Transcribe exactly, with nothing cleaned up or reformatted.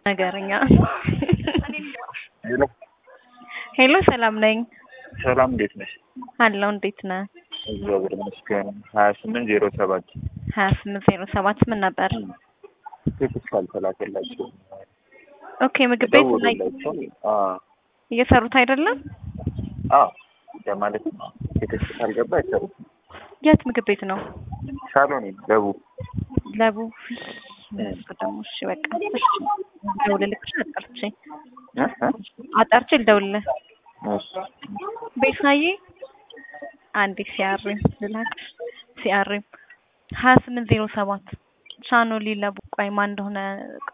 ነገርኛ ሄሎ ሄሎ ሰላም ነኝ። ሰላም እንዴት ነሽ? አለው እንዴት ነህ? እግዚአብሔር ይመስገን። ሀያ ስምንት ዜሮ ሰባት ሀያ ስምንት ዜሮ ሰባት ምን ነበር? ቴክስት ካልተላከላችሁ ኦኬ ምግብ ቤት ላይ አዎ እየሰሩት አይደለም? አዎ ለማለት ነው። ቴክስት ካልገባ አይሰሩም። የት ምግብ ቤት ነው? ሳሎን ለቡ ለቡ ደግሞ እሺ በቃ እሺ ደውልልሽ አጣርቼ አጣርቼ ልደውልልህ። እሺ ቤሳዬ አንዴ ሲያርም ልላክ ሲያርም ሀያ ስምንት ዜሮ ሰባት ቻኖሊ ለቡ ቆይ ማን እንደሆነ